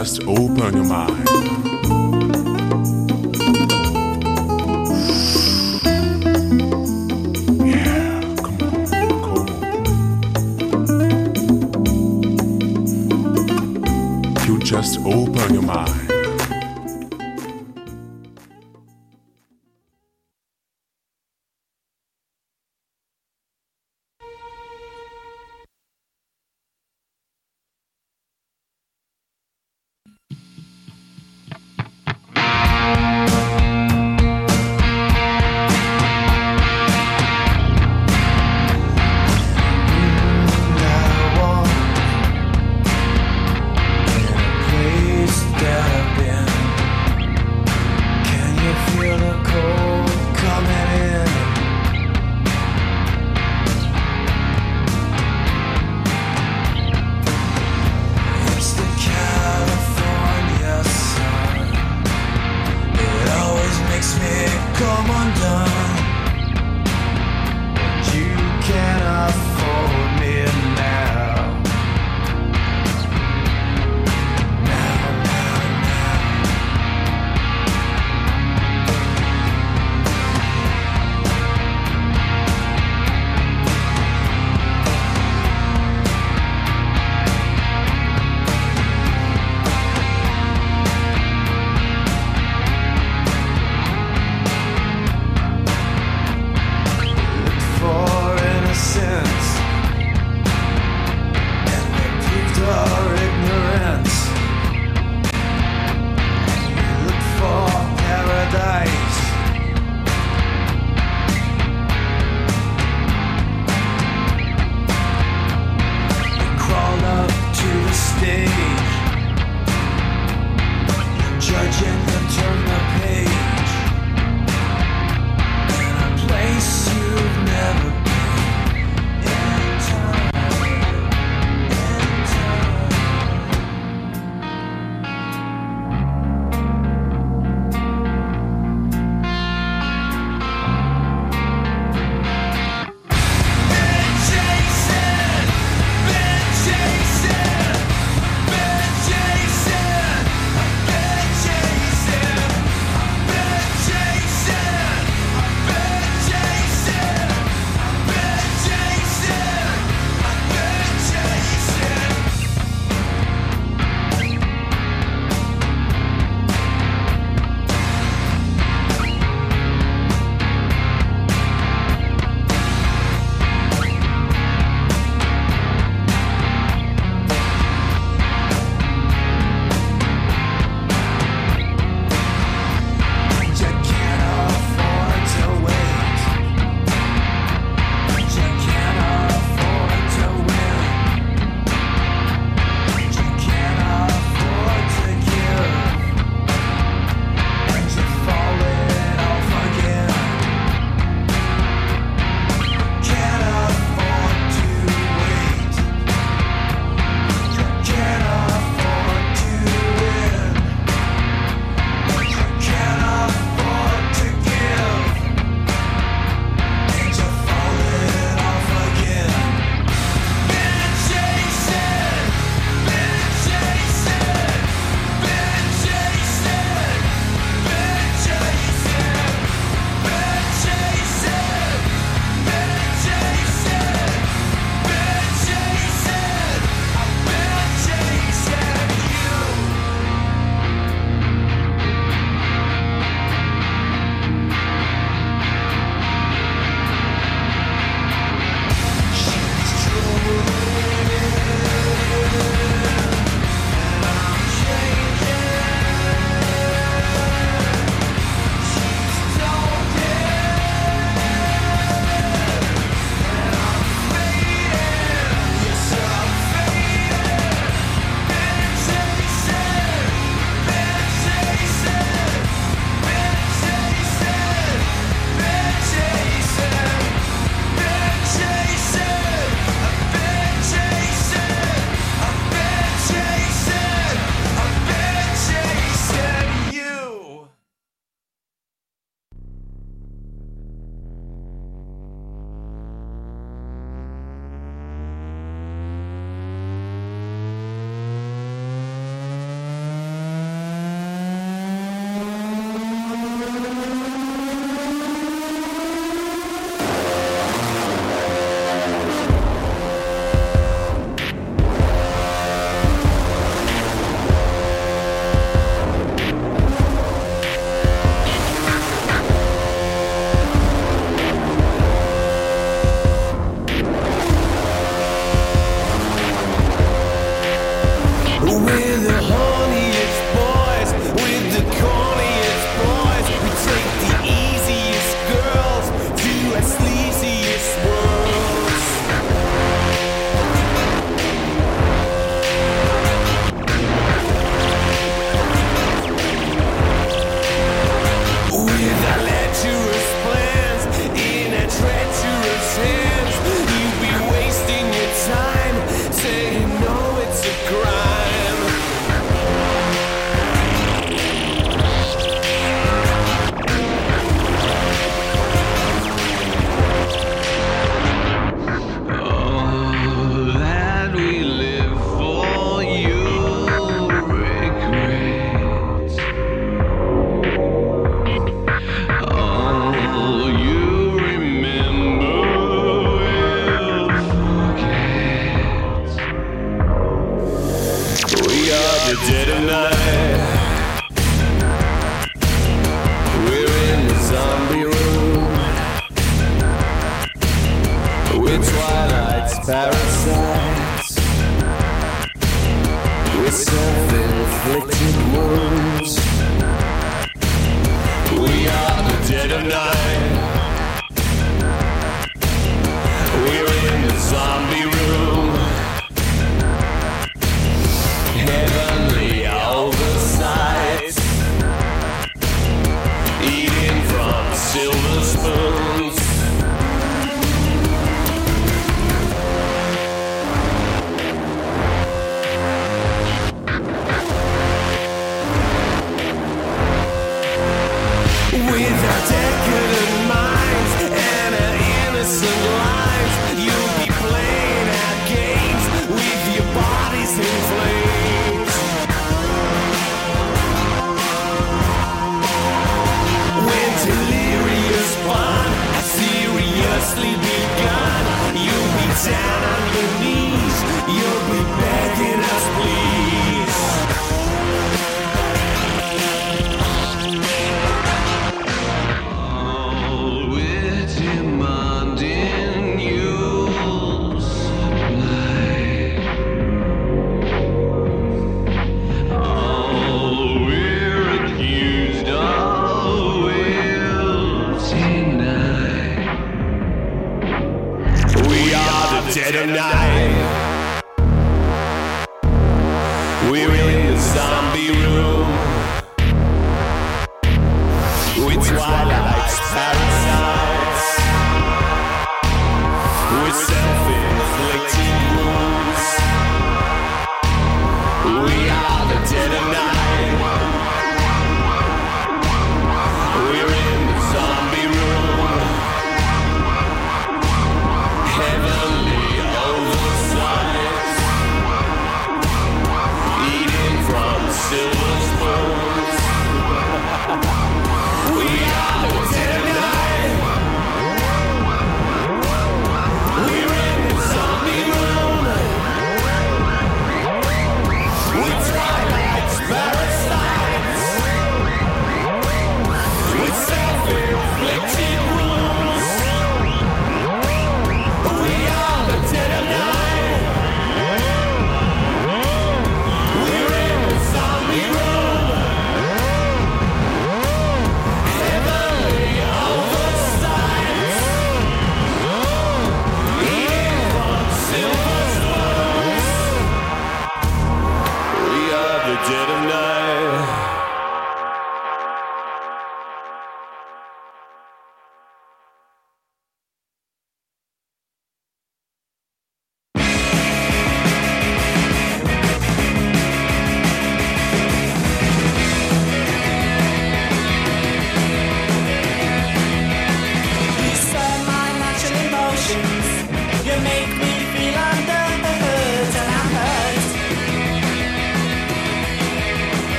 just open your mind. Yeah, come on, come on. You just open your mind. Been the horniest boys, with the corniest boys. We take the easiest girls to our sleaziest worlds. With our lecherous plans in our treacherous hands, you'd be wasting your time saying no, it's a crime. Oh, that we live for you regret. All you remember will forget. We are the dead of night. We're in the zombie room. We're Twilight's parasites. We're self-inflicted wounds. We are the dead of night. We're in the zombie room. Heavenly oversights, eating from silver spoons. With our decadent minds and our innocent lives, you'll be playing our games with your bodies in flames. When delirious fun has seriously begun, you'll be down on your knees, you'll be begging us please. We're demanding you supply. All we're accused of will deny. We are the dead of night. We're in the zombie room. With Twilight's parasites. With self-inflicted wounds. We are the dead of night. We're in the zombie room. Heavenly over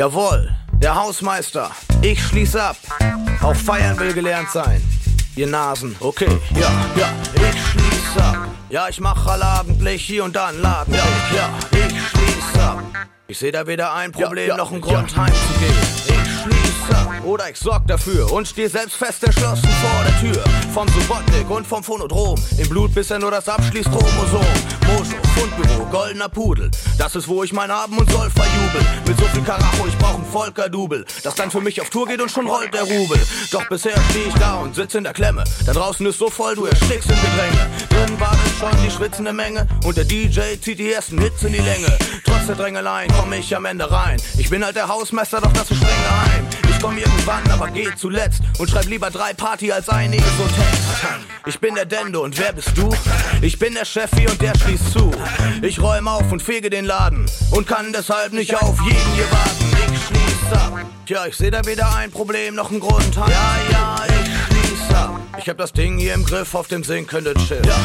Jawohl, der Hausmeister, ich schließ ab. Auch feiern will gelernt sein. Ihr Nasen, okay, ja, ich schließ ab. Ja, ich mach allabendlich hier und da einen Laden. Ja, ich schließ ab. Ich seh da weder ein Problem noch einen Grund heimzugehen. Ich schließ ab. Oder ich sorg dafür und steh selbst fest entschlossen vor der Tür. Vom Subotnik und vom Phonodrom. Im Blut bisher nur das Abschließchromosom. Mojo, Fundbüro, goldener Pudel. Das ist, wo ich mein Haben und Soll verjubel. Mit so viel Karacho, ich brauch ein Volker-Double. Das dann für mich auf Tour geht und schon rollt der Rubel. Doch bisher steh ich da und sitz in der Klemme. Da draußen ist so voll, du erstickst im Gedränge. Drin wartet schon die schwitzende Menge. Und der DJ zieht die ersten Hits in die Länge. Trotz der Drängeleien komm ich am Ende rein. Ich bin halt der Hausmeister, doch das ist streng geheim. Ich komm irgendwann, aber geh zuletzt. Und schreib lieber 3 Party als ein ESO-Text. Ich bin der Dendo und wer bist du? Ich bin der Chefi und der schließt zu. Ich räum auf und fege den Laden und kann deshalb nicht auf jeden hier warten. Ich schließ ab. Tja, ich seh da weder ein Problem noch einen Grund. Ja, ich schließ ab. Ich hab das Ding hier im Griff auf dem sinkenden Schiff. Ja,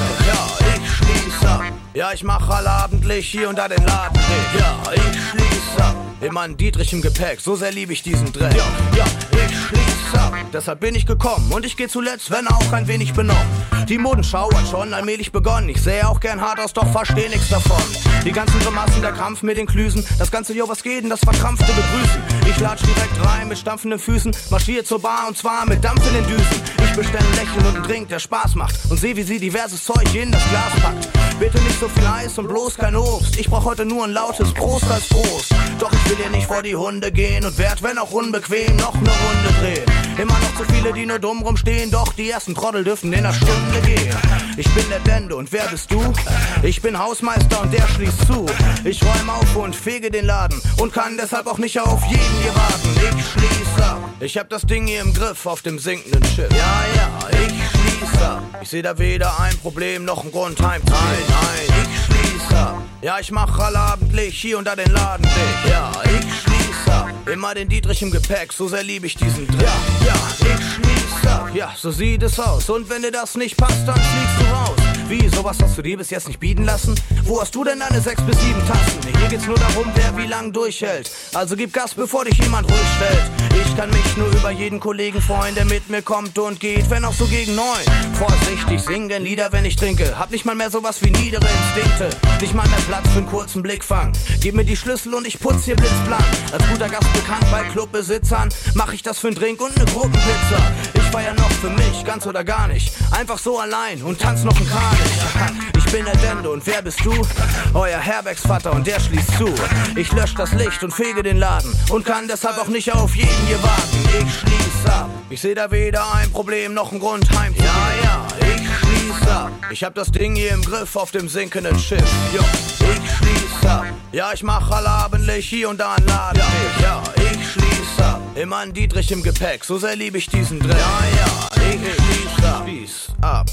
ich schließ ab. Ja, ich mach allabendlich hier und da den Laden. Ja, ich schließ ab. Immer ein Dietrich im Gepäck, so sehr lieb ich diesen Dreck. Ja, ich schließ ab. Deshalb bin ich gekommen und ich geh zuletzt, wenn auch ein wenig benommen. Die Modenschau hat schon allmählich begonnen. Ich sähe auch gern hart aus, doch versteh nix davon. Die ganzen Grimassen, der Krampf mit den Klüsen. Das ganze Jo, was geht denn, das verkrampfte Begrüßen. Ich latsch direkt rein mit stampfenden Füßen. Marschier zur Bar und zwar mit Dampf in den Düsen. Ich bestell ein Lächeln und einen Drink, der Spaß macht. Und seh, wie sie diverses Zeug in das Glas packt. Bitte nicht so viel Eis und bloß kein Obst. Ich brauch heute nur ein lautes Prost als Prost. Doch ich will hier nicht vor die Hunde gehen und werd, wenn auch unbequem, noch ne Runde drehen. Immer noch zu viele, die nur dumm rumstehen. Doch die ersten Trottel dürfen in 1 Stunde gehen. Ich bin der Dendo und wer bist du? Ich bin Hausmeister und der schließt zu. Ich räum auf und fege den Laden und kann deshalb auch nicht auf jeden hier warten. Ich schließ ab. Ich hab das Ding hier im Griff auf dem sinkenden Schiff. Ja, ich schließ ab. Ich seh da weder ein Problem noch einen Grund heimzugehen. Nein, ich schließ ab. Ja, ich mach allabendlich hier und da den Laden dicht. Ja, ich schließ ab. Immer den Dietrich im Gepäck, so sehr lieb ich diesen Dreck. Ja, ich schließ ab. Ja, so sieht es aus. Und wenn dir das nicht passt, dann fliegst du raus. Wie, sowas hast du dir bis jetzt nicht bieten lassen? Wo hast du denn deine 6 bis 7 Tassen? Hier geht's nur darum, wer wie lang durchhält. Also gib Gas, bevor dich jemand ruhig stellt. Ich kann mich nur über jeden Kollegen freuen, der mit mir kommt und geht, wenn auch so gegen 9. Vorsichtig, sing denn Lieder, wenn ich trinke. Hab nicht mal mehr sowas wie niedere Instinkte. Nicht mal mehr Platz für einen kurzen Blickfang. Gib mir die Schlüssel und ich putz hier blitzblank. Als guter Gast bekannt bei Clubbesitzern mach ich das für einen Drink und eine Gruppenpizza. Ich feier noch für mich, ganz oder gar nicht. Einfach so allein und tanz noch ein Kranich. Ich bin der Dendo und wer bist du? Euer Herbergsvater und der schließt zu. Ich lösch das Licht und fege den Laden und kann deshalb auch nicht auf jeden hier warten. Ich schließ ab. Ich seh da weder ein Problem noch einen Grund heimzugehen. Ja, ich schließ ab. Ich hab das Ding hier im Griff auf dem sinkenden Schiff. Jo, ich schließ ab. Ja, ich mach allabendlich hier und da einen Laden. Ja, ich schließ ab. Immer ein Dietrich im Gepäck, so sehr lieb ich diesen Dreck. Ja, ich schließ ab.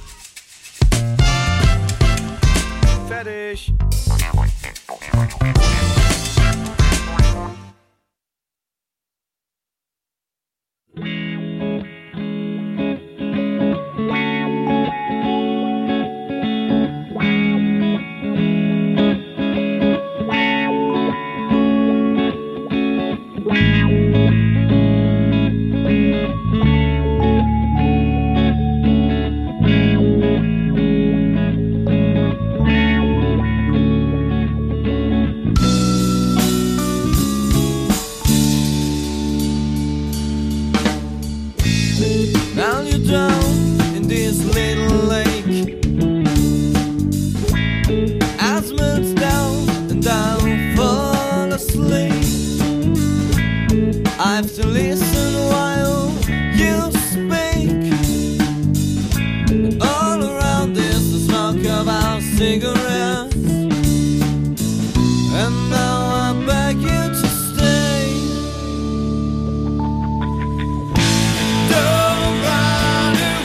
Fertig. Don't run away.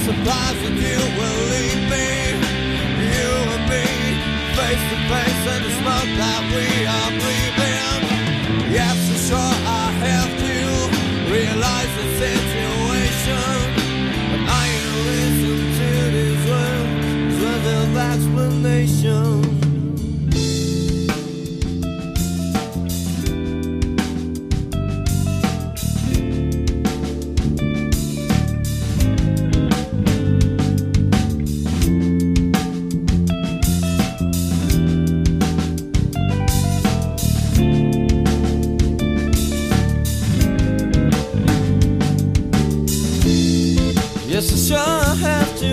surprised that you will leave me. You and me, face to face in the smoke that we are breathing. Yes, for sure I have to realize the situation, but I ain't listen to these words with an explanation. Yes, I sure have to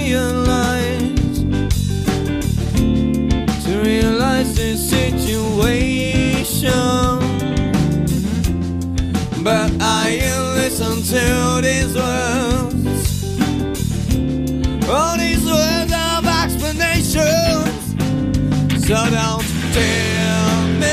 realize this situation, but I ain't listen to these words, all these words of explanations, so don't tell me.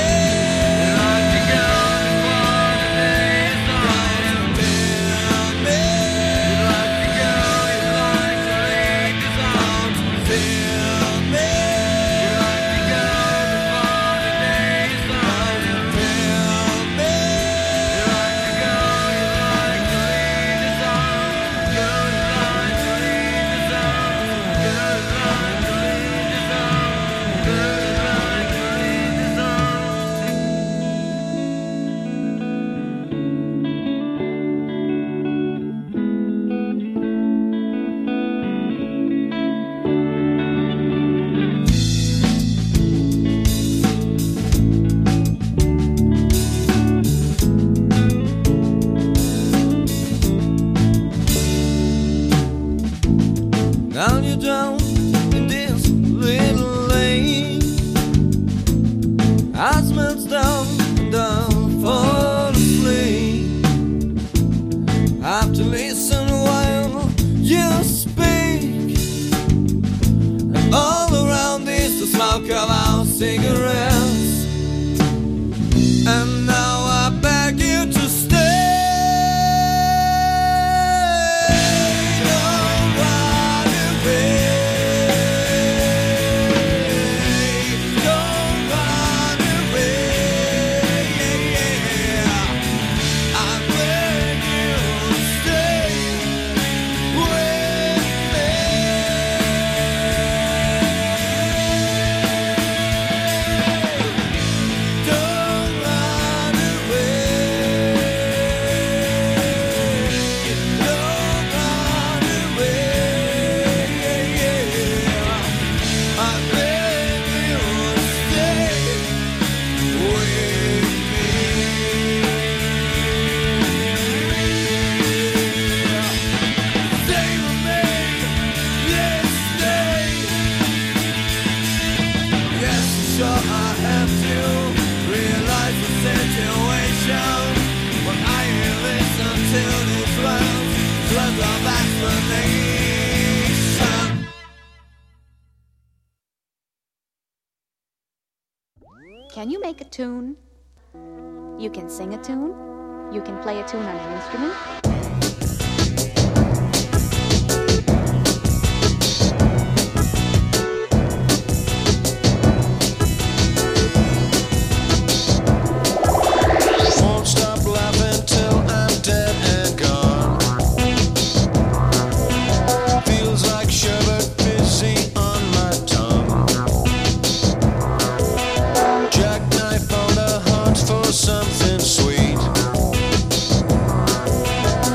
Down you down in this little lane, I smell down for the flame. I have to listen while you speak, and all around is the smoke of our cigarettes. And now I beg you to stay. Can you make a tune? You can sing a tune? You can play a tune on an instrument? Something sweet.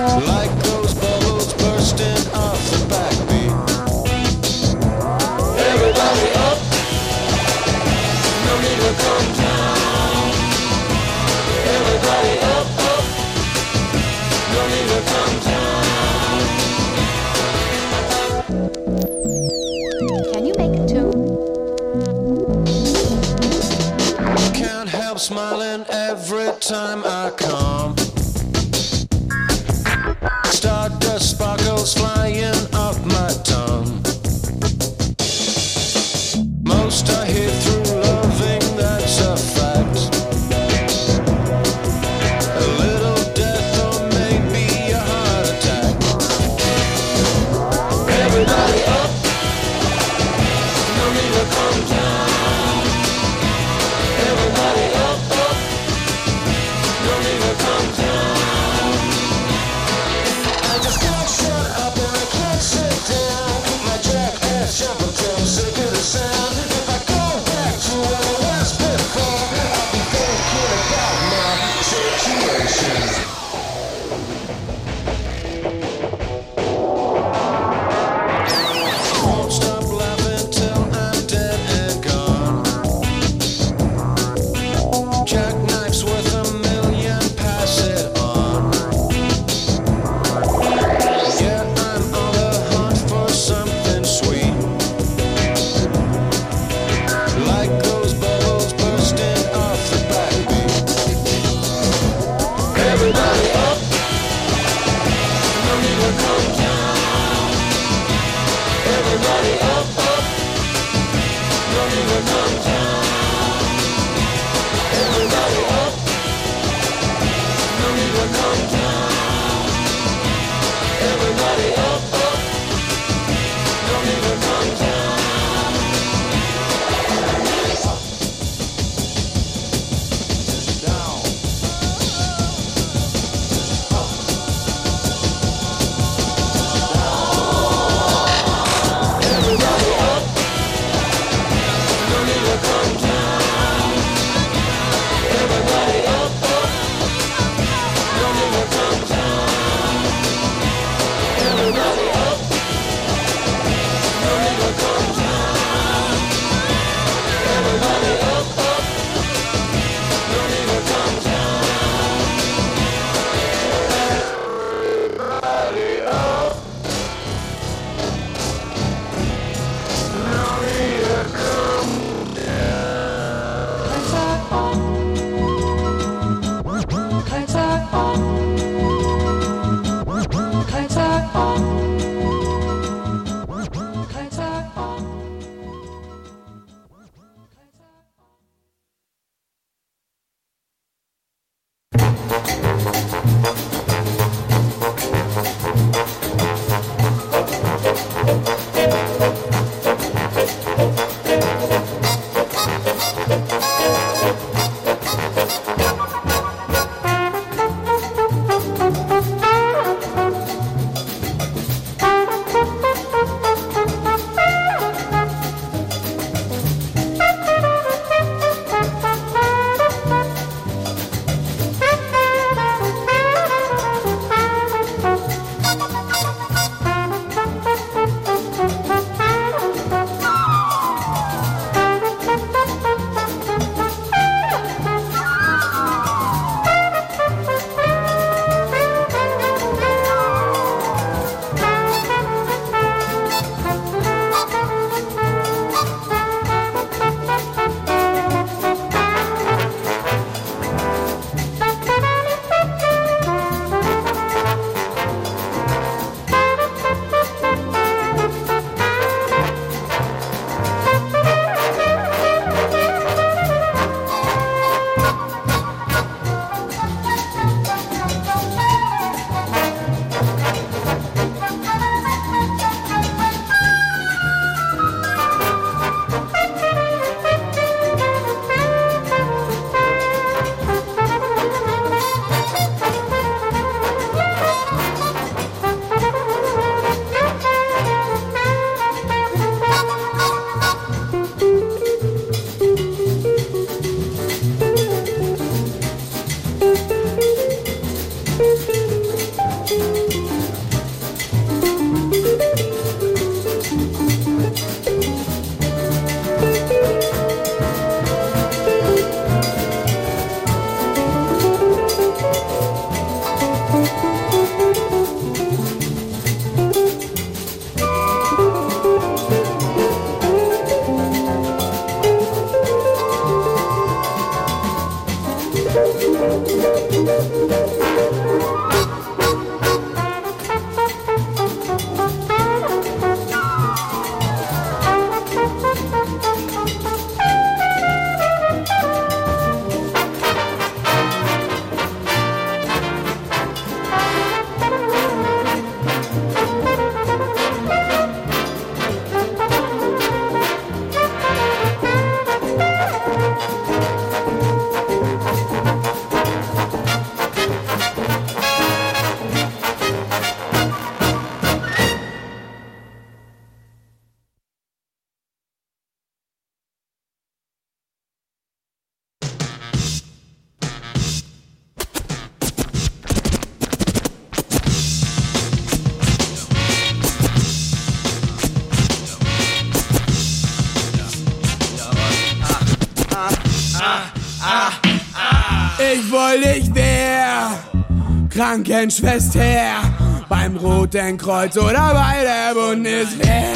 wollte ich wär Krankenschwester beim Roten Kreuz oder bei der Bundeswehr.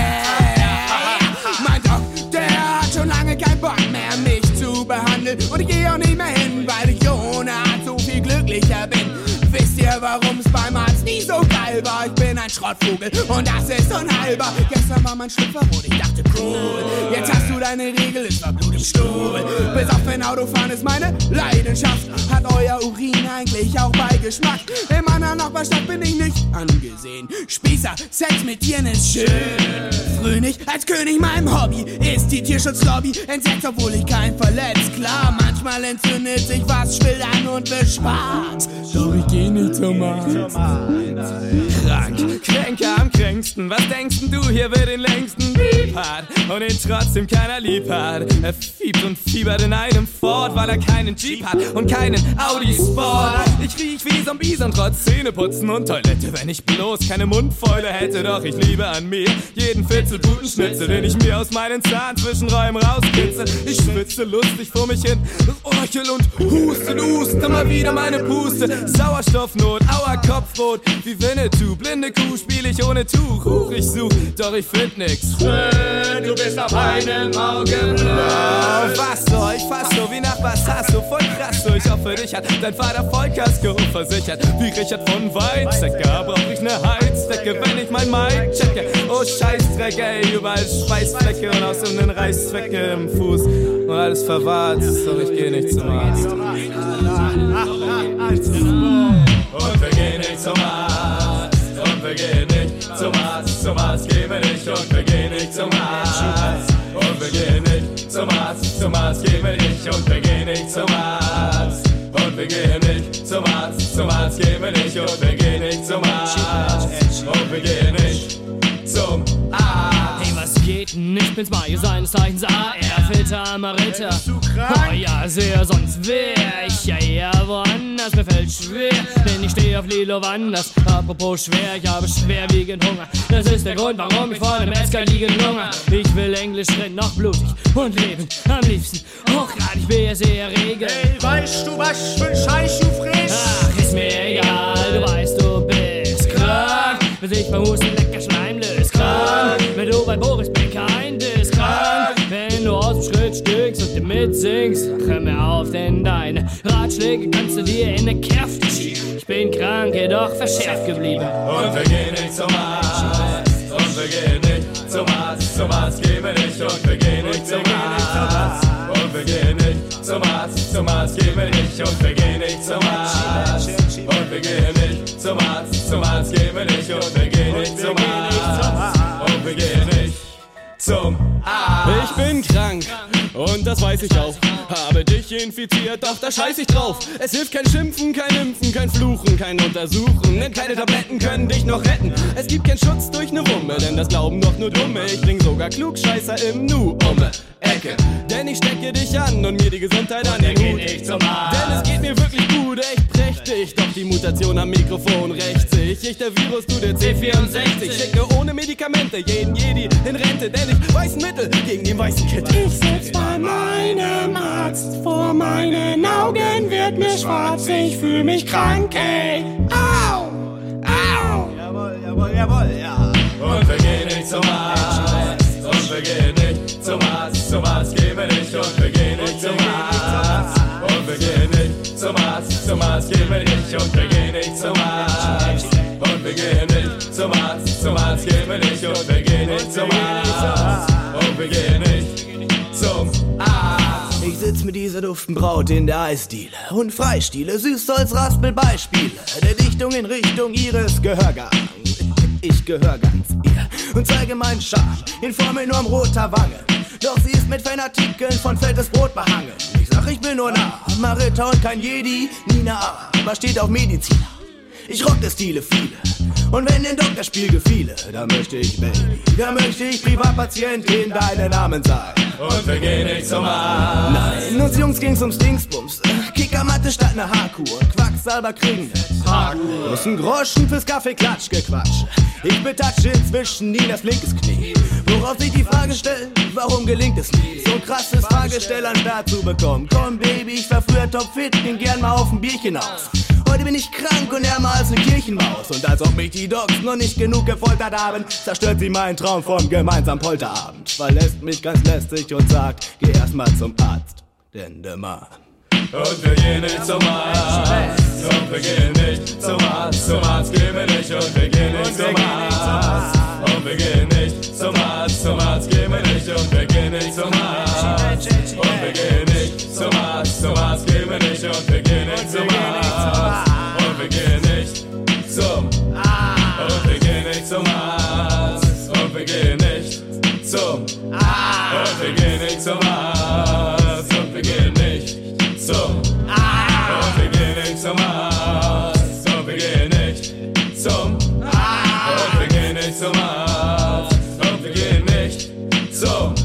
Mein Doktor hat schon lange keinen Bock mehr, mich zu behandeln. Und ich gehe auch nicht mehr hin, weil ich ohne Arzt so viel glücklicher bin. Wisst ihr, warum's beim Arzt nie so geil war? Ich bin ein Schrottvogel und das ist unheilbar. Gestern war mein Schlüpfer rot, ich dachte cool. Jetzt hast du deine Regel, es war Blut im Stuhl. Bis auf ein Autofahren ist meine Leidenschaft. Hat euer Urin eigentlich auch Beigeschmack? Im anderen Nachbarstadt bin ich nicht angesehen. Spießer, Sex mit Tieren ist schön. Früh nicht als König, meinem Hobby ist die Tierschutzlobby. Entsetzt, obwohl ich keinen verletzt. Klar, manchmal entzündet sich was, schwillt an und bespart. Doch ich geh nicht zum Arzt. Krank, Kränker am kränksten. Was denkst denn du, hier wird den längsten Beep hat und ihn trotzdem keiner lieb hat. Er fiebt und fiebert in einem Ford, weil er keinen Jeep hat und keinen Audi Sport. Ich riech wie Zombies und trotz Zähneputzen und Toilette, wenn ich bloß keine Mundfäule hätte. Doch ich liebe an mir jeden Fitzelbutenschnitzel, den ich mir aus meinen Zahnzwischenräumen rauskitzel. Ich schwitze lustig vor mich hin, orchel und huste mal wieder meine Puste. Sauerstoffnot, aua Kopfrot, wie Winnetou. Blinde Kuh spiel ich ohne Tuch. Huch, ich such, doch ich find nix. Schön, du bist auf einem Auge blind. Was so, ich fass so wie nach was hast du. Voll krass so, ich hoffe, dich hat dein Vater Vollkasko versichert. Wie Richard von Weizsäcker brauch ich ne Heizdecke, wenn ich mein Mic checke. Oh Scheißdreck, ey, überall Schweißflecke und außerdem Reißzwecke im Fuß. Und alles verwahrt, doch ich geh nicht zum Arzt. Und wir gehen nicht zum Arzt. Und wir gehen nicht zum Arzt. Zum Arzt gehen wir nicht. Und wir gehen nicht zum Arzt. Und wir gehen nicht zum Arzt. Zum Arzt gehen wir nicht. Und wir gehen nicht zum Arzt. Und wir gehen nicht zum Arzt. Zum Arzt gehen wir nicht. Und wir gehen nicht zum Arzt. Und wir gehen nicht zum Arzt. Hey, was geht denn? Ich bin's Mario, seines Zeichens AR-Filter Amarita. Oh ja, sehr, sonst wär ich ja eher woanders. Mir fällt schwer, denn ich stehe auf Lilo Wanders. Apropos schwer, ich habe schwerwiegend Hunger. Das ist der Grund, warum ich vor dem Metzger liegen Hunger. Ich will Englisch reden, noch blutig und lebend. Am liebsten hochgradig BSE-Regel. Hey, weißt du, was für ein Scheiß du frisst? Ach, ist mir egal, du weißt, du bist krank. Bis ich beim Husten lecker Schleim löst, krank. Wenn du bei Boris Becker ein Diss, krank. Wenn du aus dem Schritt stückst und dir mitsingst, hör mir auf, denn deine Ratschläge kannst du dir in ne Kräfte schieben. Ich bin krank, jedoch verschärft geblieben. Und wir gehen nicht zum Arzt. Und wir gehen nicht zum Arzt. Zum Arzt gehen wir nicht. Und wir gehen nicht zum Arzt. Und wir gehen nicht zum Arzt. Zum Arzt gehen wir nicht. Und wir gehen nicht zum Arzt. Und wir gehen nicht zum Arzt. Zum Arzt gehen wir nicht. Und wir gehen nicht zum Arzt. Und wir gehen nicht zum Arzt. Ich bin krank und das weiß ich auch. Habe dich infiziert, doch da scheiß ich drauf. Es hilft kein Schimpfen, kein Impfen, kein Fluchen, kein Untersuchen. Denn keine Tabletten können dich noch retten. Es gibt keinen Schutz durch ne Wumme, denn das glauben doch nur Dumme. Ich bring sogar Klugscheißer im Nu um die Ecke. Denn ich stecke dich an und mir die Gesundheit an den Hut. Denn es geht mir wirklich gut, echt prächtig. Doch die Mutation am Mikrofon rächt sich. Ich der Virus, du der C64. Schicke ohne Medikamente jeden Jedi in Rente. Denn ich weiß ein Mittel gegen den weißen Kid. Ich sitz bei meinem Arzt. Vor meinen Augen wird mir schwarz. Ich fühl mich krank, ey. Au! Au! Jawohl, jawohl, jawohl, ja. Und wir gehen nicht zum Arzt. Und wir gehen nicht zum Arzt. Zum Arzt gehen wir nicht. Und wir gehen nicht zum Arzt. Und wir gehen nicht zum Arzt. Zum Arzt gehen wir nicht. Und wir gehen nicht zum Arzt. Und wir gehen nicht zum Arzt. Zum Arzt gehen wir nicht. Und wir gehen nicht zum Arzt. Und wir gehen nicht zum Arzt. Ich sitz mit dieser duften Braut in der Eisdiele und Freistiele Süßholz Raspelbeispiele der Dichtung in Richtung ihres Gehörgangs. Ich gehör ganz ihr und zeige meinen Charme in Form enorm roter Wange. Doch sie ist mit Fanartikeln von fettes Brot behangen. Ich sag, ich bin nur nah, Marita und kein Jedi, Nina, aber steht auf Mediziner. Ich rockte Stile viele und wenn den Doktor Spiel gefiele, da möchte ich Baby, da möchte ich Privatpatient in deinen Namen sein. Und wir gehen nicht zum Arzt. Nein, uns Jungs ging's ums Dingsbums. Kickermatte statt ne Haarkur und Quacksalber kriegen Plus ein Groschen fürs Kaffeeklatsch gequatscht. Ich betatsche inzwischen nie das linkes Knie. Worauf sich die Frage stellt, warum gelingt es nie? So ein krasses Fragestell an Start zu bekommen. Komm Baby, ich war früher topfit, ging gern mal auf ein Bierchen aus. Heute bin ich krank und ärmer als eine Kirchenmaus. Und als ob mich die Dogs noch nicht genug gefoltert haben, zerstört sie meinen Traum vom gemeinsamen Polterabend. Verlässt mich ganz lästig und sagt, geh erstmal zum Arzt, denn der Mann. Und wir gehen nicht zum Arzt, und wir gehen nicht zum Arzt gehen wir nicht, und wir gehen nicht zum Arzt, und wir gehen nicht zum Arzt gehen wir nicht, und wir gehen nicht zum Arzt, und wir gehen nicht zum Arzt gehen wir nicht, und wir gehen nicht zum Arzt, und wir gehen nicht zum Arzt, und wir gehen nicht zum Arzt, und wir gehen nicht zum Arzt, und wir gehen nicht zum Arzt, und wir gehen nicht zum Arzt, und wir gehen nicht zum Arzt, und wir gehen nicht zum Arzt, und wir gehen nicht zum Arzt, und wir gehen nicht zum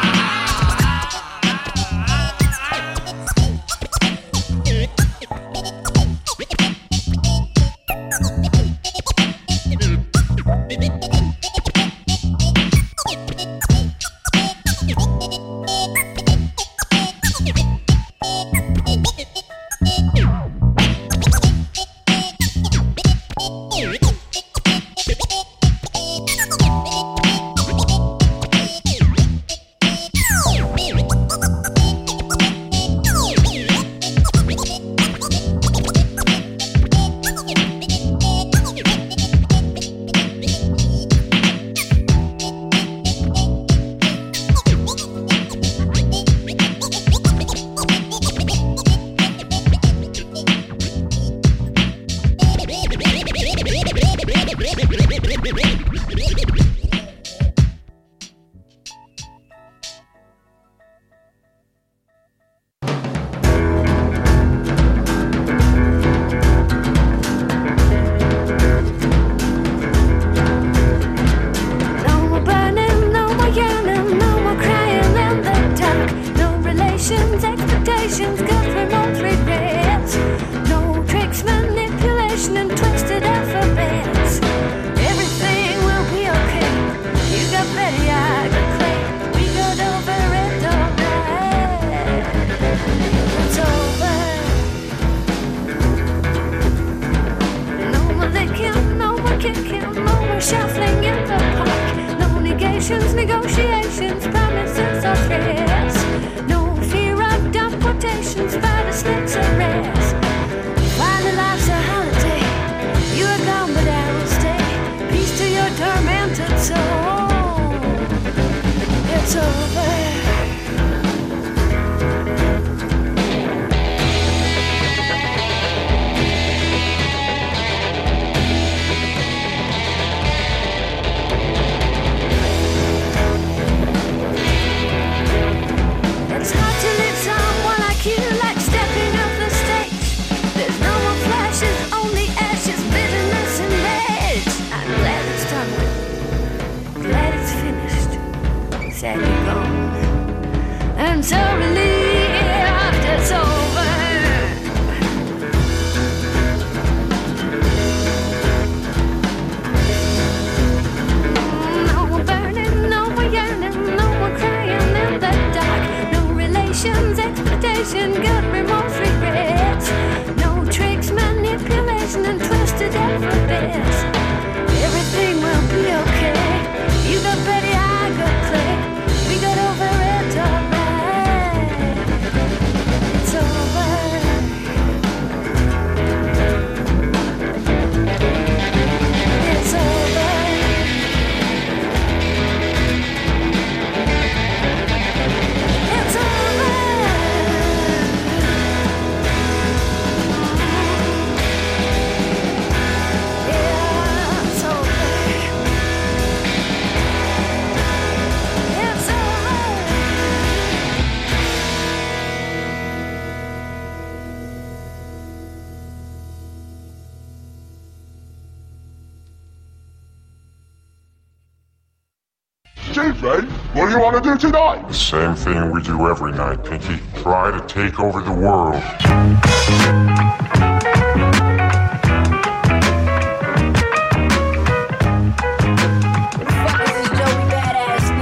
What do you want to do tonight? The same thing we do every night, Pinky. Try to take over the world. Who the fuck is this Joey Badass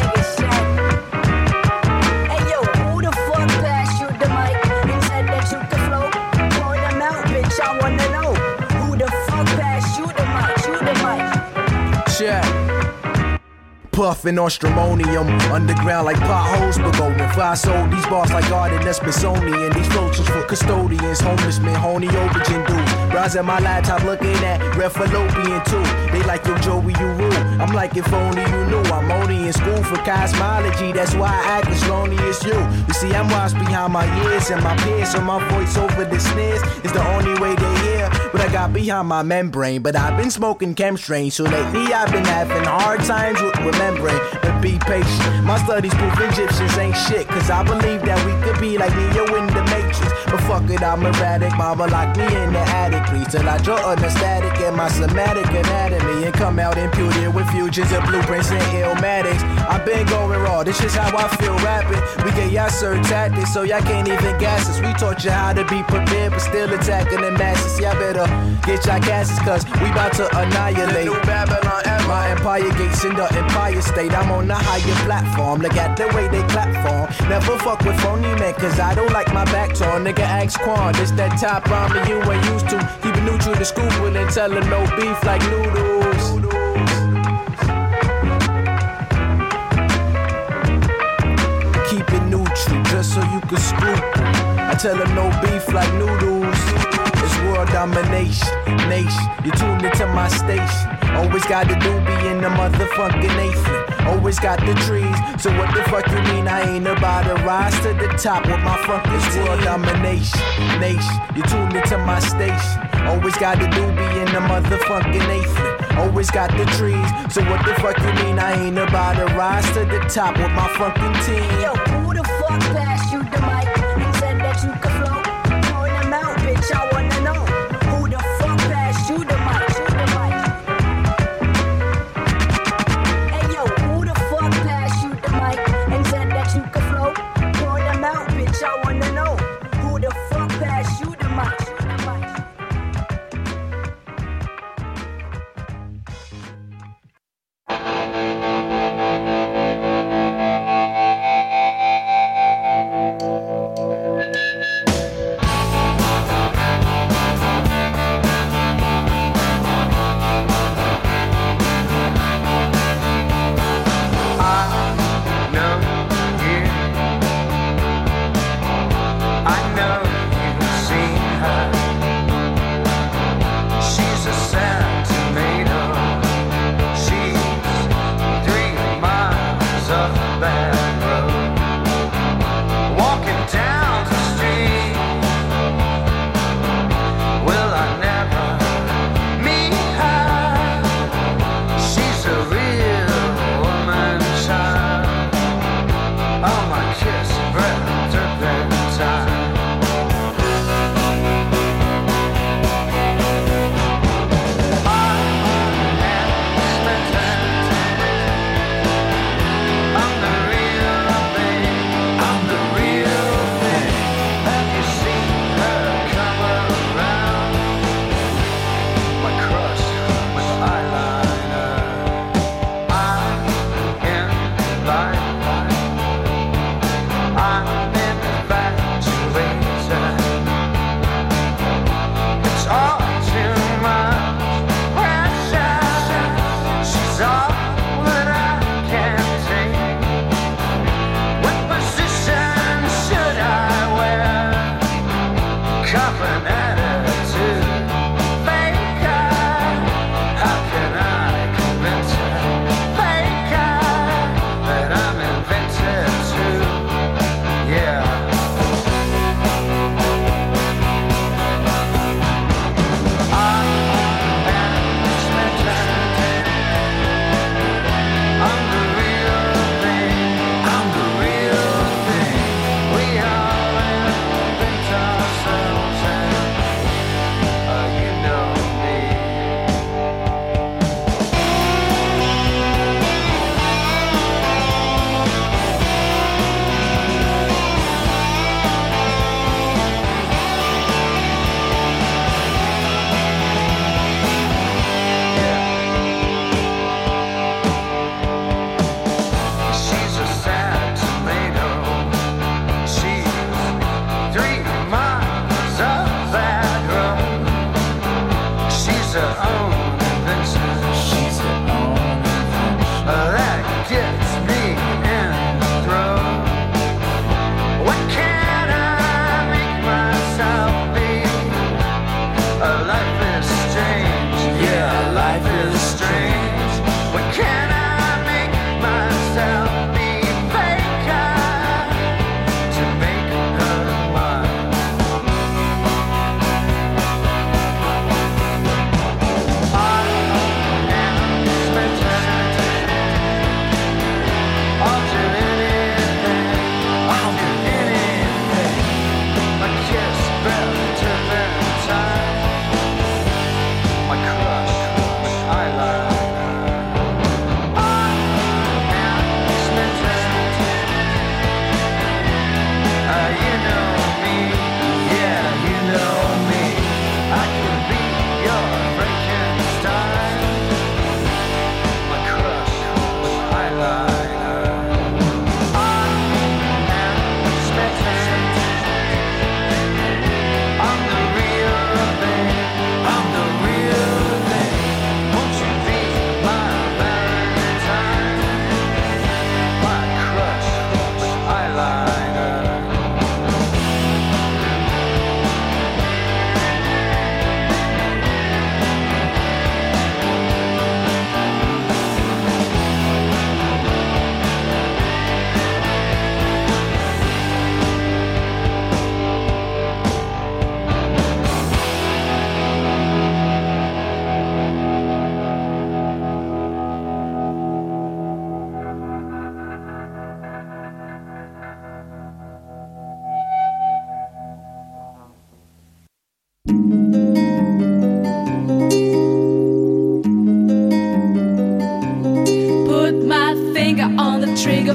puffin' on stramonium. Underground like potholes, but going. If I sold these bars like art in the Smithsonian. These floats was for custodians, homeless men, honey aubergine dudes. Browsing my laptop looking at Red Fallopian too. They like, yo, Joey, you rule. I'm like, if only you knew. I'm only in school for cosmology. That's why I act as lonely as you. You see, I'm washed behind my ears and my peers, so my voice over the snares is the only way they hear what I got behind my membrane. But I've been smoking chemstrain, so lately I've been having hard times with remembering. But be patient, my studies prove Egyptians ain't shit, cause I believe that we could be like Neo in the Matrix. But fuck it, I'm erratic, mama lock me in the attic, please, till I draw on the static in my somatic anatomy and come out imputed with fusions and blueprints and illmatics. I've been going raw, this is how I feel rapping. We get y'all certain tactics, so y'all can't even gas us. We taught you how to be prepared, but still attacking the masses. Y'all better get y'all gases, cause we about to annihilate. New Babylon era. My empire gates in the Empire State. I'm on the higher platform, look at the way they clap for. Never fuck with phony men, cause I don't like my back torn. Nigga ask Quan, this that top rhyming you ain't used to. Keep it neutral to scoop with and tell her no beef like noodles. Keep it neutral, just so you can scoop. I tell her no beef like noodles. It's world domination, nation. You tuned into my station. Always got the doobie in the motherfucking Nathan. Always got the trees, so what the fuck you mean I ain't about to rise to the top with my fucking team? World domination, nation. You tuned into my station. Always got the doobie in the motherfucking Nathan. Always got the trees, so what the fuck you mean I ain't about to rise to the top with my fucking team? Yo, who the fuck passed you the mic and said that you could flow? Pour them out, bitch, I wanna know. Who the fuck passed you the mic? Hey yo, who the fuck passed you the mic and said that you could flow? Pour them out, bitch, I wanna know. Who the fuck passed you the mic?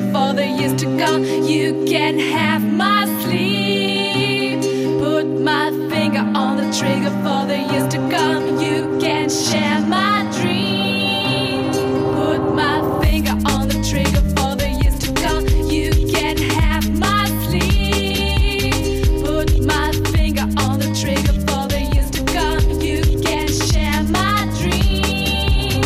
for the years to come. You can have my sleep. Put my finger on the trigger for the years to come. You can share my dream. Put my finger on the trigger for the years to come. You can have my sleep. Put my finger on the trigger for the years to come. You can share my dream.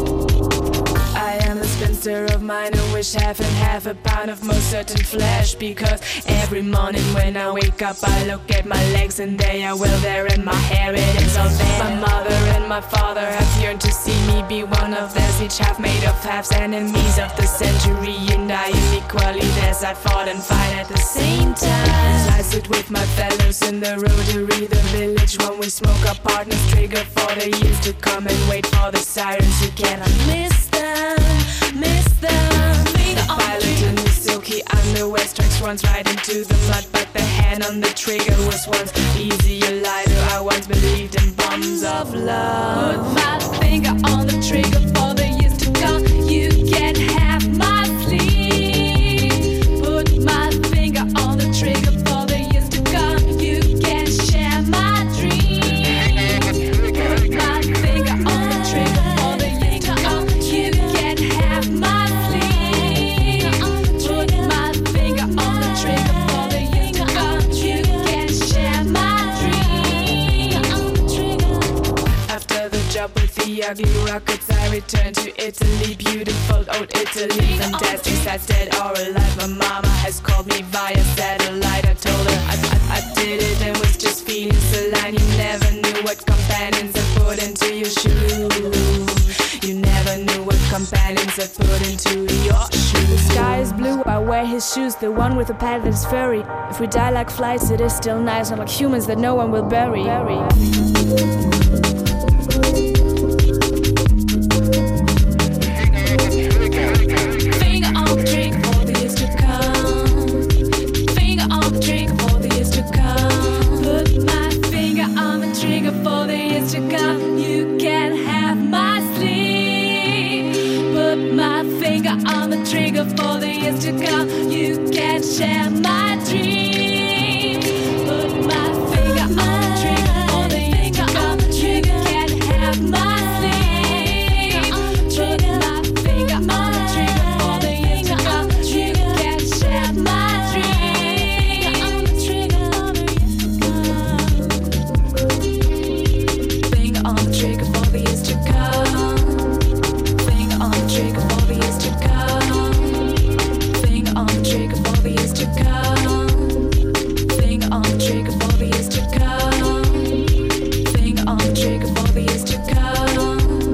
I am a spinster of mine who wish half and half a pound of most certain flesh. Because every morning when I wake up I look at my legs and they are well there, and my hair it is all there. My mother and my father have yearned to see me be one of theirs, each half made of halves, enemies of the century. And I am equally theirs, I fought and fight at the same time. I sit with my fellows in the rotary, the village when we smoke our partners, trigger for the years to come and wait for the sirens. You cannot miss them, miss them. The pilot in the silky underwear strikes runs right into the mud, but the hand on the trigger was once easier, lighter. I once believed in bombs of love. Put my finger on the trigger for the years to come. You can have my sleep. Put my finger on the trigger for the years to come. You can share my dream. Put my finger on the trigger for the years to come. You can have my sleep. Put my finger on the trigger for the years to come. You can share my dream. After the job with the ugly rockets, I returned to Italy. Beautiful old Italy, fantastic, sad, dead or alive. My mama has called me via satellite. I told her I did it and was just feeling so line. You never knew what companions I put into your shoes. You never knew what companions I put into your shoes. The sky is blue, I wear his shoes, the one with a pad that's furry. If we die like flies, it is still nice, not like humans that no one will bury. Finger on the trigger for the years to come. Finger on the trigger for the years to come. Put my finger on the trigger for the years to come. You can have my sleep. Put my finger on the trigger for the years to come. You can share my dream. Put my finger on the trigger for the years to come. You can have my sleep. Put my finger on the trigger for the years to come. You can share my dream. Finger on the trigger for the years to come. Finger on the trigger for the years to come. Finger on the trigger for the years to come. Finger on the trigger for the years to come. Finger on the trigger for the years to come.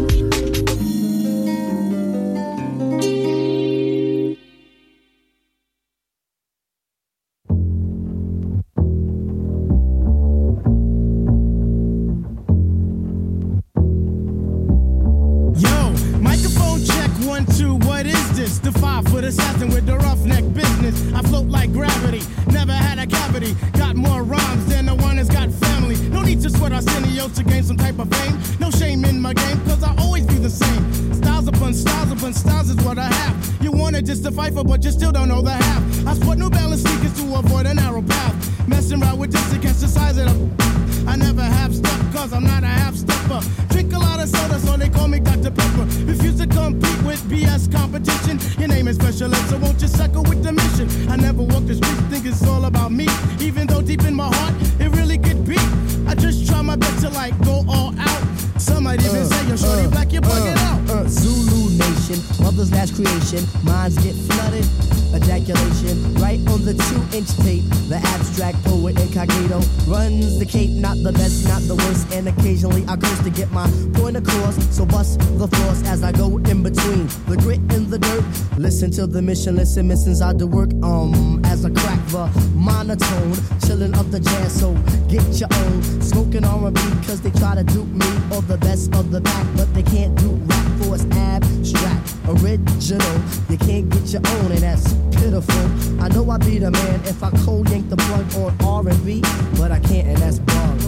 Yo, microphone check 1, 2, what is this? The 5-foot assassin with the roughneck business. I float like gravity, never had a cavity. Got more rhymes than the one that's got family. No need to sweat Arsenio to gain some type of fame. No shame in my game, cause I always be the same. Styles upon styles is what I have. You wanna just to fight for, but you still don't know the half. I sport New Balance sneakers to avoid a narrow path. Messing around with this against the size of the... I never have stuff, cause I'm not a half-stepper. Drink a lot of soda, so they call me Dr. Pepper. Refuse to compete with BS competition. Your name is Special Ed, so won't you suckle with the mission? I never walk the streets, think it's all about me. Even though deep in my heart, it really could be. I just try my best to like go all out. Some might even say, yo, shorty black, you're bugging out. Zulu Nation, mother's last creation. Minds get flooded, ejaculation. Right on the 2-inch tape. The abstract poet incognito runs the cape, not the best, not the worst. And occasionally I curse to get my point across. So bust the floors as I go in between the grit and the dirt. Listen to the mission, listen, missions I do work. As I crack the monotone, chillin' up the jazz, so get your own. Smoking R&B cause they try to dupe me or the best of the pack, but they can't do rap for it's abstract, original. You can't get your own, and that's pitiful. I know I be the man if I cold yank the plug on R&B, but I can't, and that's bug.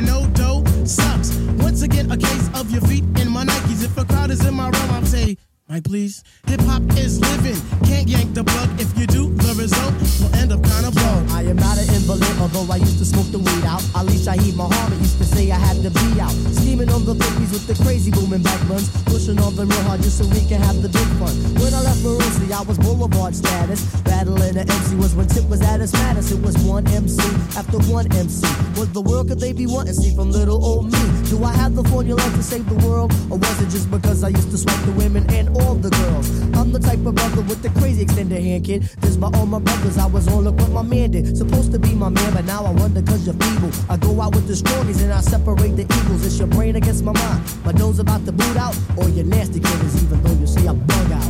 no dough sucks. Once again, a case of your feet in my Nikes. If a crowd is in my room, I'm saying, Mike, please. Hip hop is living. Can't yank the plug. If you do, the result will end up kind of blown. I am not an invalid, although I used to smoke the weed out. Ali Shaheed Muhammad used to say I had to be out. Scheming on the bookies with the crazy booming back runs. Pushing on them real hard just so we can have the big fun. When I left Maroosie, I was boulevard status. Battling the MC was when Tip was at his maddest. It was one MC after one MC. What the world could they be wanting? See from little old me. Do I have the formula to save the world? Or was it just because I used to swipe the women and all the girls? I'm the type of brother with the crazy extended hand, kid. This by all my brothers, I was on look what my man did. Supposed to be my man, but now I wonder cause you're feeble. I go out with the strongies and I separate the eagles. It's your brain against my mind. My nose about to boot out, or your nasty critters, even though you say I bug out.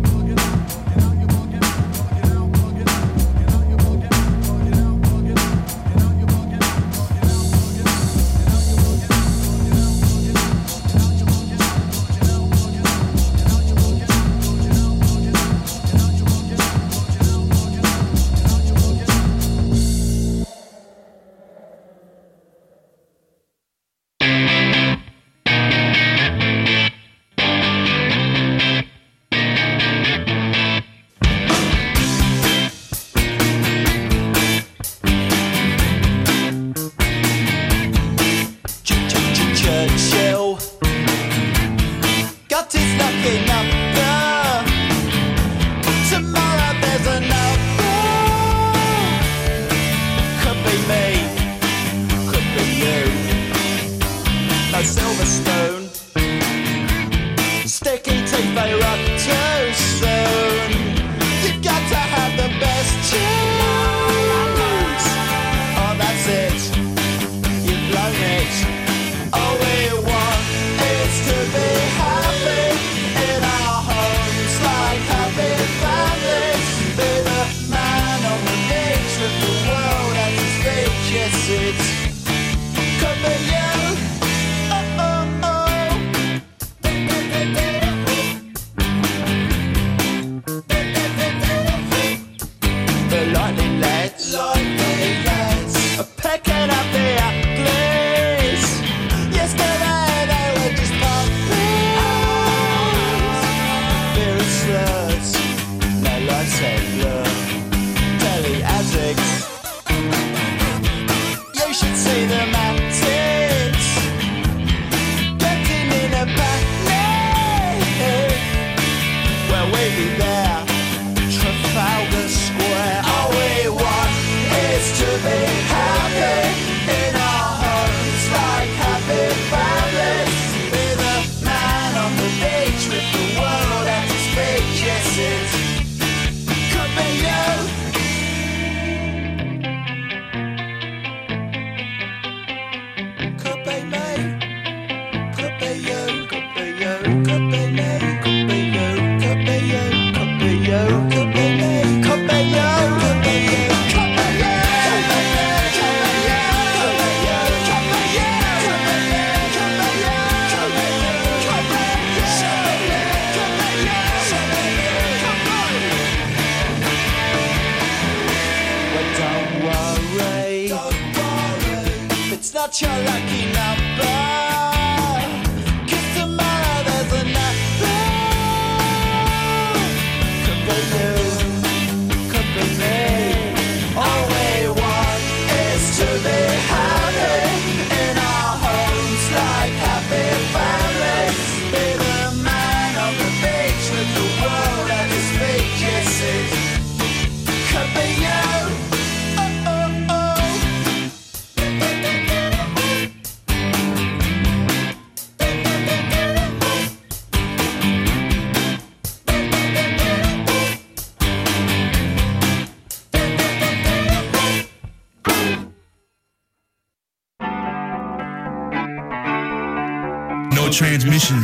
Transmission.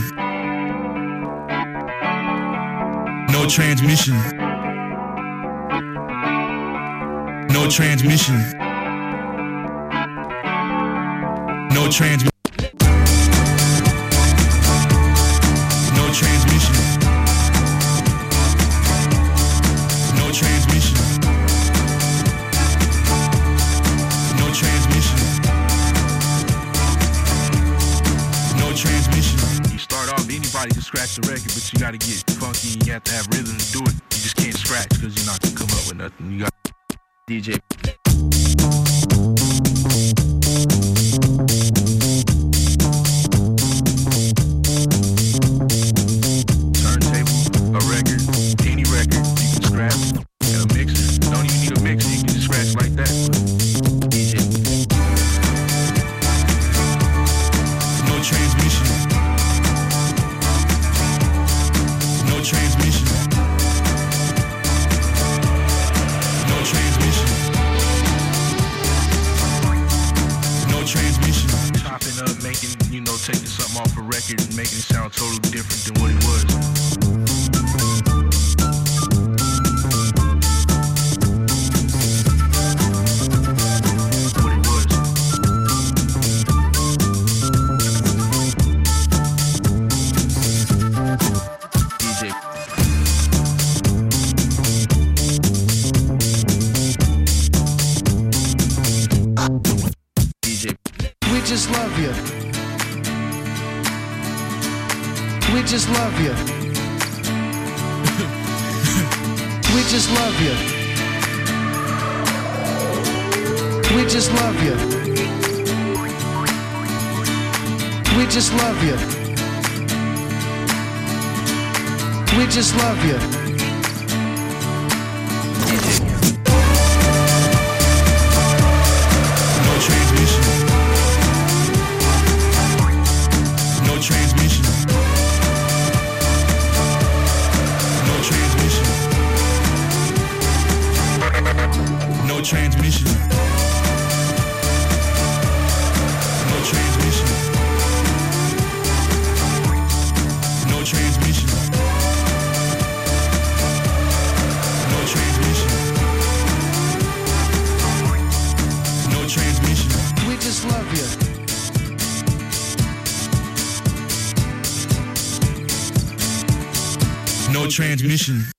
No transmission. No transmission. No transmission. No transmission. No transmission. No transmission. everybody can scratch the record, but you gotta get funky and you have to have rhythm to do it. You just can't scratch because you're not gonna come up with nothing. You got DJ. Turntable, a record, any record, you can scratch. And a mixer, you don't even need a mixer, you can just scratch like that. DJ. No transmission. No transmission. No transmission. No transmission. Chopping up, making, taking something off a record and making it sound totally different than what it was. We just love you. We just love you. We just love you. We just love you. We just love you. We just love you. No transmission. No transmission. No transmission. No transmission. No transmission. No transmission. No transmission. No transmission. We just love you. No transmission.